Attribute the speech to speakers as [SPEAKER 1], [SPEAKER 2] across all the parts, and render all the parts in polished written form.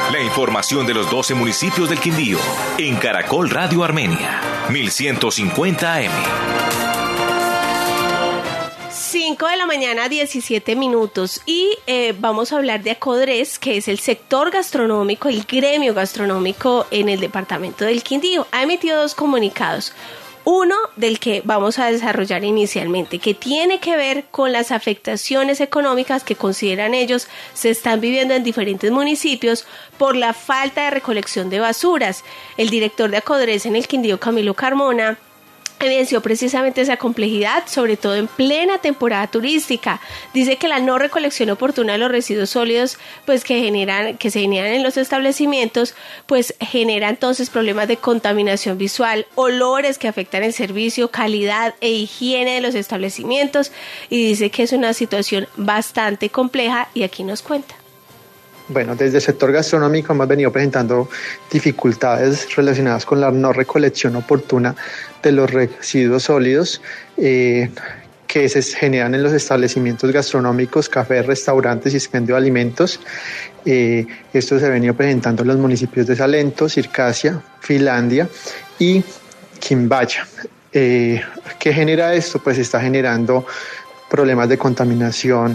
[SPEAKER 1] La información de los 12 municipios del Quindío en Caracol Radio Armenia, 1150 AM.
[SPEAKER 2] 5 de la mañana, 17 minutos, y vamos a hablar de Acodres, que es el sector gastronómico, el gremio gastronómico en el departamento del Quindío. Ha emitido 2 comunicados. Uno del que vamos a desarrollar inicialmente, que tiene que ver con las afectaciones económicas que consideran ellos se están viviendo en diferentes municipios por la falta de recolección de basuras. El director de Acodres en el Quindío, Camilo Carmona, evidenció precisamente esa complejidad, sobre todo en plena temporada turística. Dice que la no recolección oportuna de los residuos sólidos, pues que se generan en los establecimientos, pues genera entonces problemas de contaminación visual, olores que afectan el servicio, calidad e higiene de los establecimientos, y dice que es una situación bastante compleja, y aquí nos cuenta.
[SPEAKER 3] Bueno, desde el sector gastronómico hemos venido presentando dificultades relacionadas con la no recolección oportuna de los residuos sólidos que se generan en los establecimientos gastronómicos, cafés, restaurantes y expendio de alimentos. Esto se ha venido presentando en los municipios de Salento, Circasia, Finlandia y Quimbaya. ¿Qué genera esto? Pues está generando problemas de contaminación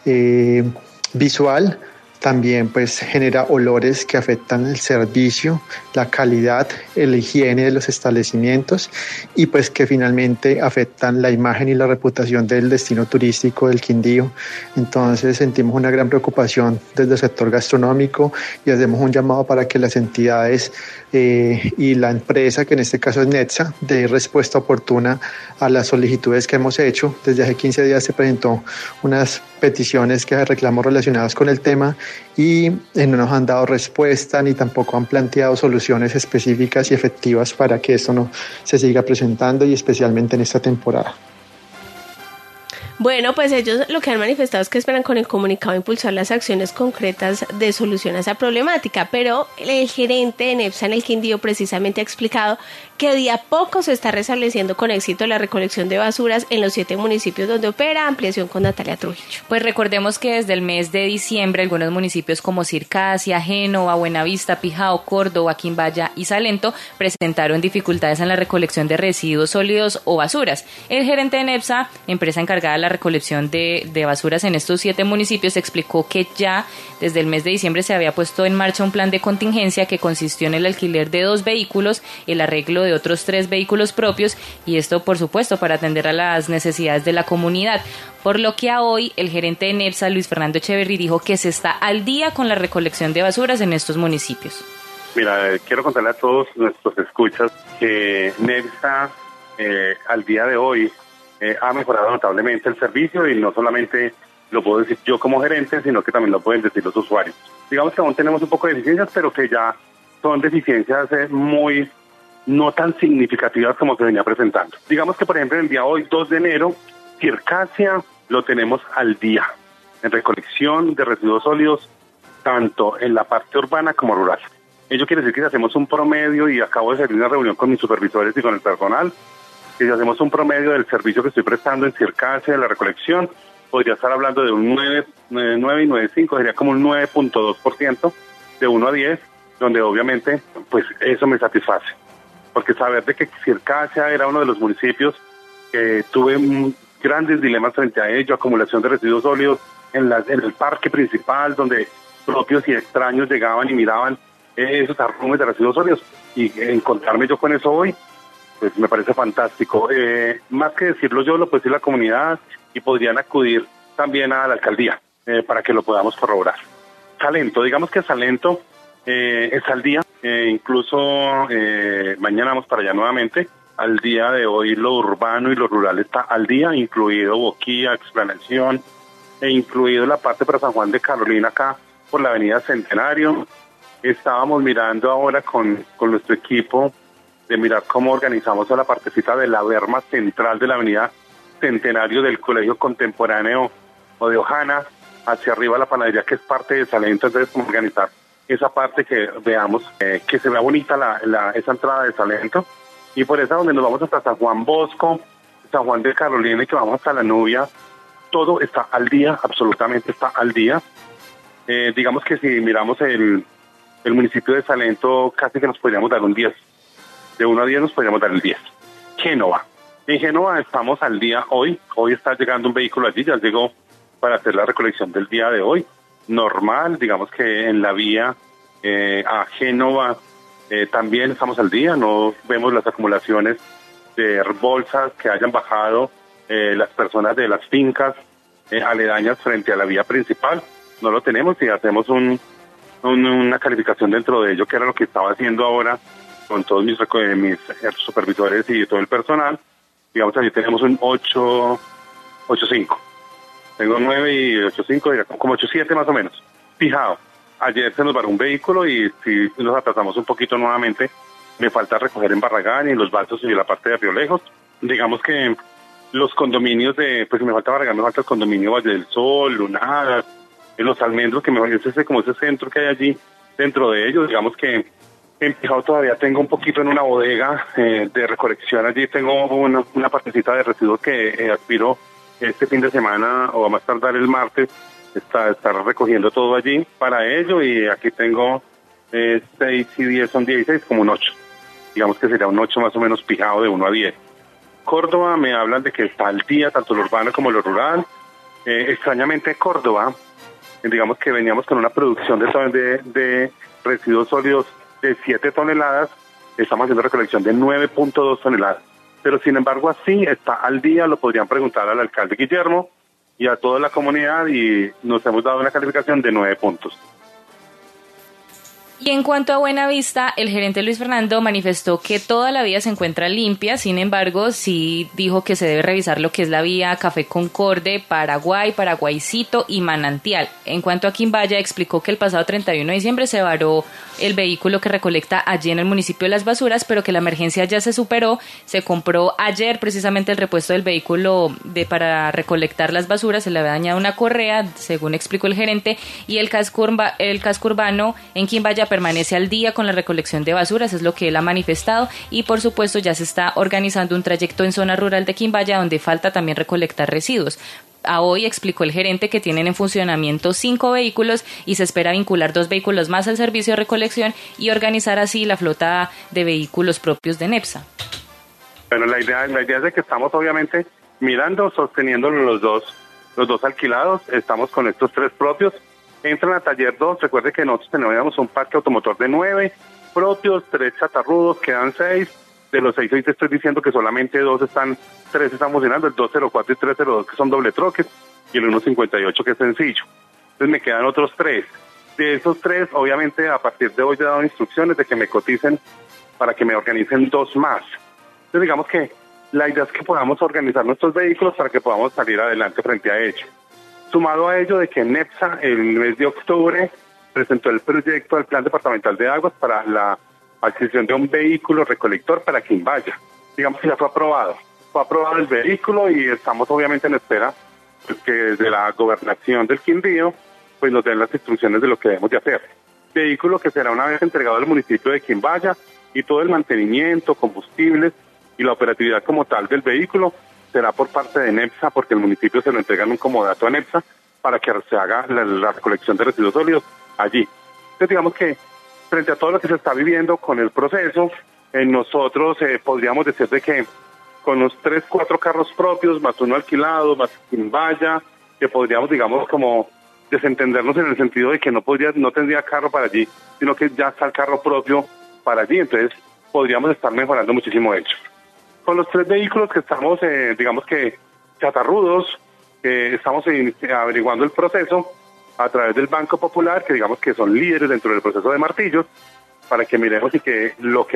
[SPEAKER 3] visual. También pues genera olores que afectan el servicio, la calidad, la higiene de los establecimientos, y pues que finalmente afectan la imagen y la reputación del destino turístico del Quindío. Entonces sentimos una gran preocupación desde el sector gastronómico y hacemos un llamado para que las entidades y la empresa, que en este caso es Netsa, dé respuesta oportuna a las solicitudes que hemos hecho. Desde hace 15 días se presentó unas peticiones que reclamos relacionadas con el tema y no nos han dado respuesta ni tampoco han planteado soluciones específicas y efectivas para que esto no se siga presentando, y especialmente en esta temporada.
[SPEAKER 2] Bueno, pues ellos lo que han manifestado es que esperan con el comunicado impulsar las acciones concretas de solución a esa problemática, pero el gerente de NEPSA en el Quindío precisamente ha explicado que de a poco se está restableciendo con éxito la recolección de basuras en los 7 municipios donde opera. Ampliación con Natalia Trujillo.
[SPEAKER 4] Pues recordemos que desde el mes de diciembre algunos municipios como Circasia, Génova, Buenavista, Pijao, Córdoba, Quimbaya y Salento presentaron dificultades en la recolección de residuos sólidos o basuras. El gerente de NEPSA, empresa encargada de la recolección de basuras en estos 7 municipios, explicó que ya desde el mes de diciembre se había puesto en marcha un plan de contingencia que consistió en el alquiler de 2 vehículos, el arreglo de otros 3 vehículos propios, y esto por supuesto para atender a las necesidades de la comunidad, por lo que a hoy el gerente de NEPSA, Luis Fernando Echeverry, dijo que se está al día con la recolección de basuras en estos municipios.
[SPEAKER 5] Mira, quiero contarle a todos nuestros escuchas que NEPSA al día de hoy ha mejorado notablemente el servicio, y no solamente lo puedo decir yo como gerente, sino que también lo pueden decir los usuarios. Digamos que aún tenemos un poco de deficiencias, pero que ya son deficiencias muy no tan significativas como se venía presentando. Digamos que, por ejemplo, el día hoy, 2 de enero, Circasia lo tenemos al día en recolección de residuos sólidos, tanto en la parte urbana como rural. Ello quiere decir que si hacemos un promedio, y acabo de hacer una reunión con mis supervisores y con el personal, que si hacemos un promedio del servicio que estoy prestando en Circasia de la recolección, podría estar hablando de un 9 y 9,5, sería como un 9.2% de 1 a 10, donde obviamente pues eso me satisface. Porque saber de que Circasia era uno de los municipios que tuve grandes dilemas frente a ello, acumulación de residuos sólidos en el parque principal, donde propios y extraños llegaban y miraban esos arrumes de residuos sólidos, y encontrarme yo con eso hoy, pues me parece fantástico. Más que decirlo yo, lo puede decir la comunidad, y podrían acudir también a la alcaldía para que lo podamos corroborar. Salento, digamos que Salento es al día, incluso mañana vamos para allá nuevamente. Al día de hoy lo urbano y lo rural está al día, incluido Boquía, Explanación, e incluido la parte para San Juan de Carolina, acá por la avenida Centenario. Estábamos mirando ahora con nuestro equipo de mirar cómo organizamos la partecita de la berma central de la avenida Centenario del Colegio Contemporáneo o de Ojana, hacia arriba la panadería, que es parte de Salento. Entonces, cómo organizar esa parte, que veamos, que se vea bonita esa entrada de Salento, y por esa donde nos vamos hasta San Juan Bosco, San Juan de Carolina, y que vamos hasta La Nubia. Todo está al día, absolutamente está al día. Digamos que si miramos el municipio de Salento casi que nos podríamos dar un 10. De 1 a 10 nos podríamos dar el 10. Génova. En Génova estamos al día hoy. Hoy está llegando un vehículo allí, ya llegó para hacer la recolección del día de hoy. Normal, digamos que en la vía a Génova también estamos al día. No vemos las acumulaciones de bolsas que hayan bajado las personas de las fincas aledañas frente a la vía principal. No lo tenemos y hacemos una calificación dentro de ello, que era lo que estaba haciendo ahora con todos mis supervisores y todo el personal. Digamos, allí tenemos un 8.5. Tengo 9 y 8.5, como 8.7 más o menos. Fijado, ayer se nos varó un vehículo y si nos atrasamos un poquito nuevamente, me falta recoger en Barragán y en Los Balsos y en la parte de Río Lejos. Digamos que los condominios pues si me falta Barragán, me falta el condominio Valle del Sol, Lunadas, Los Almendros, que es como ese centro que hay allí dentro de ellos. Digamos que en Pijao todavía tengo un poquito en una bodega de recolección. Allí tengo una partecita de residuos que aspiro este fin de semana o a más tardar el martes estar recogiendo todo allí para ello. Y aquí tengo 6 y 10, son 16, como un 8. Digamos que sería un 8 más o menos Pijao de 1 a 10. Córdoba me hablan de que está al día, tanto lo urbano como lo rural. Extrañamente Córdoba, digamos que veníamos con una producción de residuos sólidos de 7 toneladas, estamos haciendo recolección de 9.2 toneladas. Pero sin embargo así está al día, lo podrían preguntar al alcalde Guillermo y a toda la comunidad y nos hemos dado una calificación de 9 puntos.
[SPEAKER 4] Y en cuanto a Buenavista, el gerente Luis Fernando manifestó que toda la vía se encuentra limpia, sin embargo, sí dijo que se debe revisar lo que es la vía Café Concorde, Paraguay, Paraguaycito y Manantial. En cuanto a Quimbaya, explicó que el pasado 31 de diciembre se varó el vehículo que recolecta allí en el municipio de Las Basuras, pero que la emergencia ya se superó. Se compró ayer precisamente el repuesto del vehículo para recolectar las basuras, se le había dañado una correa, según explicó el gerente, y el casco urbano en Quimbaya permanece al día con la recolección de basuras, es lo que él ha manifestado, y por supuesto ya se está organizando un trayecto en zona rural de Quimbaya donde falta también recolectar residuos. A hoy explicó el gerente que tienen en funcionamiento 5 vehículos y se espera vincular 2 vehículos más al servicio de recolección y organizar así la flota de vehículos propios de NEPSA.
[SPEAKER 5] Bueno, la idea es de que estamos obviamente mirando, sosteniendo los dos alquilados, estamos con estos 3 propios. Entran a taller 2, recuerde que nosotros teníamos un parque automotor de 9 propios, 3 chatarrudos, quedan 6. De los 6 hoy te estoy diciendo que solamente 3 están funcionando, el 204 y 302 que son doble troques y el 158 que es sencillo. Entonces me quedan otros 3. De esos 3, obviamente a partir de hoy he dado instrucciones de que me coticen para que me organicen 2 más. Entonces digamos que la idea es que podamos organizar nuestros vehículos para que podamos salir adelante frente a ello. Sumado a ello de que NEPSA el mes de octubre presentó el proyecto al Plan Departamental de Aguas para la adquisición de un vehículo recolector para Quimbaya. Digamos que ya fue aprobado. Fue aprobado el vehículo y estamos obviamente en espera pues, que desde la gobernación del Quindío pues nos den las instrucciones de lo que debemos de hacer. Vehículo que será una vez entregado al municipio de Quimbaya y todo el mantenimiento, combustibles y la operatividad como tal del vehículo será por parte de NEPSA, porque el municipio se lo entrega en un comodato a NEPSA para que se haga la recolección de residuos sólidos allí. Entonces digamos que frente a todo lo que se está viviendo con el proceso, nosotros podríamos decir de que con los 3, 4 carros propios, más uno alquilado, más Quimbaya, que podríamos, digamos, como desentendernos en el sentido de que no tendría carro para allí, sino que ya está el carro propio para allí, entonces podríamos estar mejorando muchísimo hecho. Con los 3 vehículos que estamos, digamos que chatarrudos, estamos averiguando el proceso a través del Banco Popular, que digamos que son líderes dentro del proceso de martillos, para que miremos y que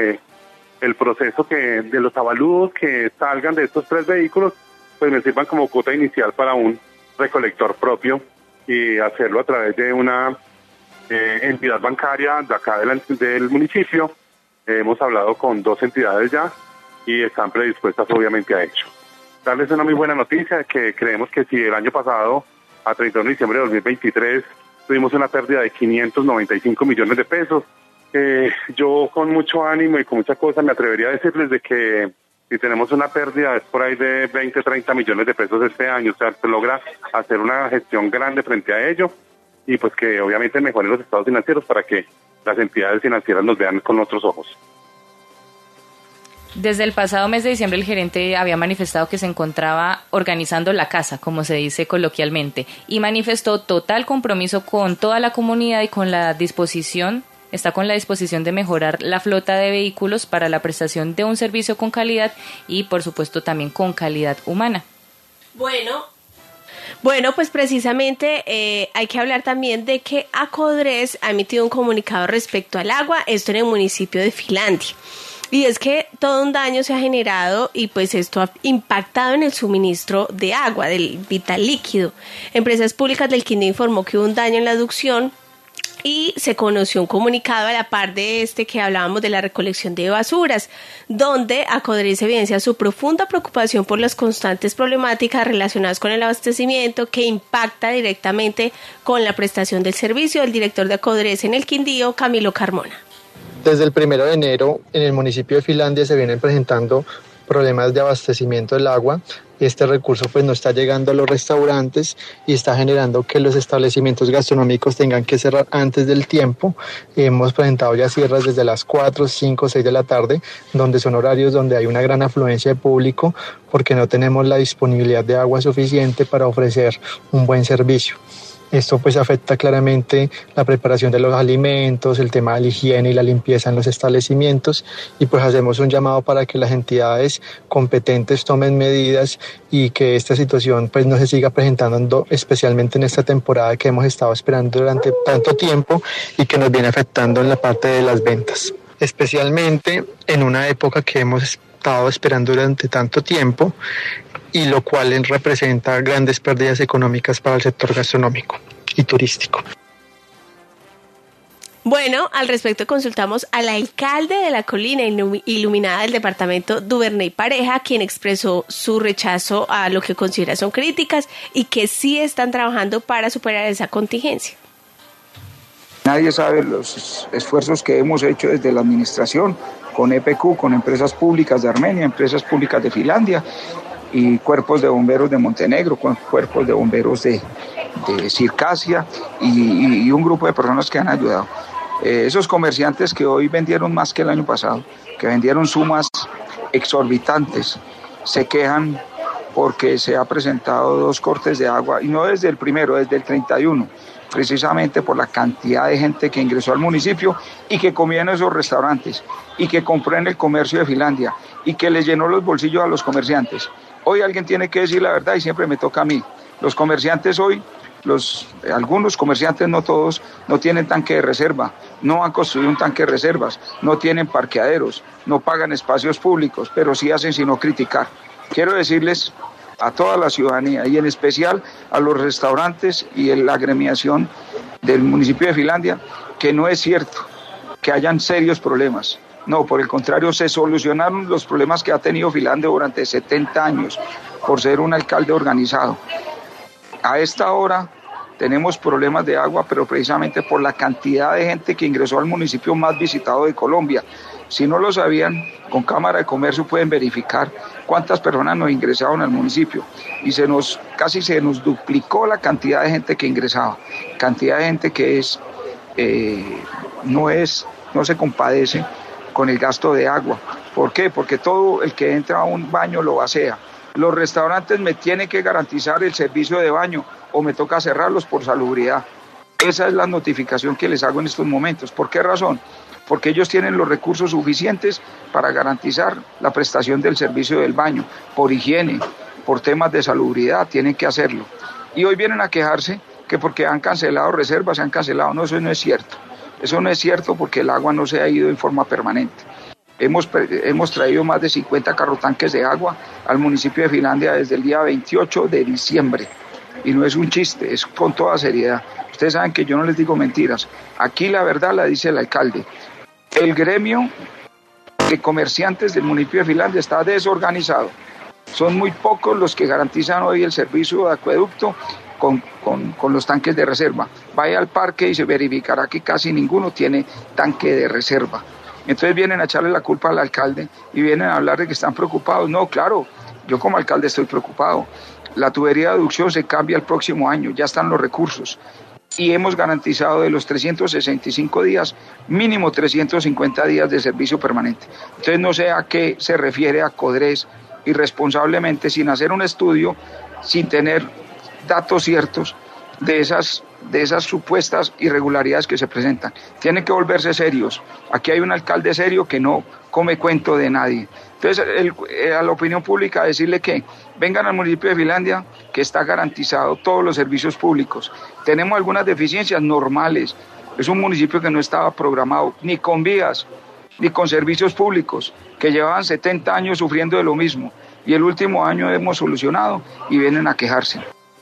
[SPEAKER 5] el proceso de los avalúos que salgan de estos 3 vehículos, pues me sirvan como cuota inicial para un recolector propio y hacerlo a través de una entidad bancaria de acá del municipio. Hemos hablado con 2 entidades ya y están predispuestas obviamente a ello. Darles una muy buena noticia, que creemos que si el año pasado, a 31 de diciembre de 2023, tuvimos una pérdida de 595 millones de pesos, yo con mucho ánimo y con mucha cosa me atrevería a decirles de que si tenemos una pérdida es por ahí de 20, 30 millones de pesos este año, o sea, se logra hacer una gestión grande frente a ello y pues que obviamente mejoren los estados financieros para que las entidades financieras nos vean con otros ojos.
[SPEAKER 4] Desde el pasado mes de diciembre el gerente había manifestado que se encontraba organizando la casa, como se dice coloquialmente, y manifestó total compromiso con toda la comunidad y está con la disposición de mejorar la flota de vehículos para la prestación de un servicio con calidad y, por supuesto, también con calidad humana.
[SPEAKER 2] Bueno, pues precisamente hay que hablar también de que Acodres ha emitido un comunicado respecto al agua, esto en el municipio de Finlandia. Y es que todo un daño se ha generado y pues esto ha impactado en el suministro de agua, del vital líquido. Empresas Públicas del Quindío informó que hubo un daño en la aducción y se conoció un comunicado a la par de este que hablábamos de la recolección de basuras, donde Acodres evidencia su profunda preocupación por las constantes problemáticas relacionadas con el abastecimiento que impacta directamente con la prestación del servicio. El director de Acodres en el Quindío, Camilo Carmona.
[SPEAKER 3] Desde el 1 de enero en el municipio de Finlandia se vienen presentando problemas de abastecimiento del agua. Este recurso pues no está llegando a los restaurantes y está generando que los establecimientos gastronómicos tengan que cerrar antes del tiempo. Hemos presentado ya cierres desde las 4, 5, 6 de la tarde, donde son horarios donde hay una gran afluencia de público porque no tenemos la disponibilidad de agua suficiente para ofrecer un buen servicio. Esto pues afecta claramente la preparación de los alimentos, el tema de la higiene y la limpieza en los establecimientos y pues hacemos un llamado para que las entidades competentes tomen medidas y que esta situación pues no se siga presentando especialmente en esta temporada que hemos estado esperando durante tanto tiempo y que nos viene afectando en la parte de las ventas, especialmente en una época que hemos estado esperando durante tanto tiempo y lo cual representa grandes pérdidas económicas para el sector gastronómico y turístico.
[SPEAKER 2] Bueno, al respecto consultamos al alcalde de la Colina Iluminada del departamento, Duvernay Pareja, quien expresó su rechazo a lo que considera son críticas y que sí están trabajando para superar esa contingencia.
[SPEAKER 6] Nadie sabe los esfuerzos que hemos hecho desde la administración, con EPQ, con empresas públicas de Armenia, empresas públicas de Finlandia, y cuerpos de bomberos de Montenegro, cuerpos de bomberos de Circasia y un grupo de personas que han ayudado. Esos comerciantes que hoy vendieron más que el año pasado, que vendieron sumas exorbitantes, se quejan porque se ha presentado 2 cortes de agua, y no desde el primero, desde el 31, precisamente por la cantidad de gente que ingresó al municipio y que comía en esos restaurantes y que compró en el comercio de Finlandia y que les llenó los bolsillos a los comerciantes. Hoy alguien tiene que decir la verdad y siempre me toca a mí. Los comerciantes hoy, algunos comerciantes, no todos, no tienen tanque de reserva, no han construido un tanque de reservas, no tienen parqueaderos, no pagan espacios públicos, pero sí hacen sino criticar. Quiero decirles a toda la ciudadanía y en especial a los restaurantes y la agremiación del municipio de Finlandia que no es cierto que hayan serios problemas. No, por el contrario, se solucionaron los problemas que ha tenido Finlandia durante 70 años por ser un alcalde organizado. A esta hora tenemos problemas de agua, pero precisamente por la cantidad de gente que ingresó al municipio más visitado de Colombia. Si no lo sabían, con Cámara de Comercio pueden verificar cuántas personas nos ingresaron al municipio y casi se nos duplicó la cantidad de gente que ingresaba, cantidad de gente que no se compadece con el gasto de agua. ¿Por qué? Porque todo el que entra a un baño lo vacía. Los restaurantes me tienen que garantizar el servicio de baño o me toca cerrarlos por salubridad. Esa es la notificación que les hago en estos momentos. ¿Por qué razón? Porque ellos tienen los recursos suficientes para garantizar la prestación del servicio del baño, por higiene, por temas de salubridad, tienen que hacerlo. Y hoy vienen a quejarse que porque han cancelado reservas, se han cancelado. No, eso no es cierto. Eso no es cierto porque el agua no se ha ido en forma permanente. Hemos traído más de 50 carrotanques de agua al municipio de Finlandia desde el día 28 de diciembre. Y no es un chiste, es con toda seriedad. Ustedes saben que yo no les digo mentiras. Aquí la verdad la dice el alcalde. El gremio de comerciantes del municipio de Finlandia está desorganizado. Son muy pocos los que garantizan hoy el servicio de acueducto con los tanques de reserva. Vaya al parque y se verificará que casi ninguno tiene tanque de reserva. Entonces vienen a echarle la culpa al alcalde y vienen a hablar de que están preocupados. No, claro, yo como alcalde estoy preocupado. La tubería de aducción se cambia el próximo año, ya están los recursos. y hemos garantizado de los 365 días, mínimo 350 días de servicio permanente. Entonces no sé a qué se refiere Acodres irresponsablemente, sin hacer un estudio, sin tener datos ciertos de esas supuestas irregularidades que se presentan. Tienen que volverse serios. Aquí hay un alcalde serio que no come cuento de nadie. Entonces, a la opinión pública decirle que vengan al municipio de Finlandia, que está garantizado todos los servicios públicos. Tenemos algunas deficiencias normales. Es un municipio que no estaba programado ni con vías, ni con servicios públicos, que llevaban 70 años sufriendo de lo mismo. Y el último año hemos solucionado y vienen a quejarse.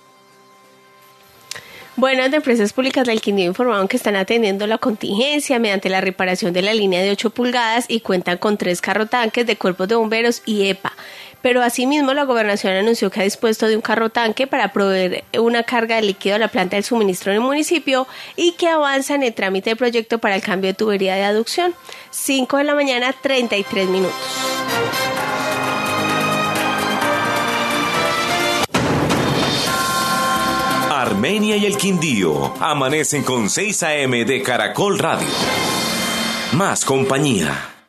[SPEAKER 2] Bueno, de Empresas Públicas del Quindío informaron que están atendiendo la contingencia mediante la reparación de la línea de 8 pulgadas y cuentan con 3 carrotanques de cuerpos de bomberos y EPA. Pero asimismo la gobernación anunció que ha dispuesto de un carrotanque para proveer una carga de líquido a la planta del suministro en el municipio y que avanza en el trámite del proyecto para el cambio de tubería de aducción. 5 de la mañana, 33 minutos.
[SPEAKER 1] Armenia y el Quindío amanecen con 6 AM de Caracol Radio. Más compañía.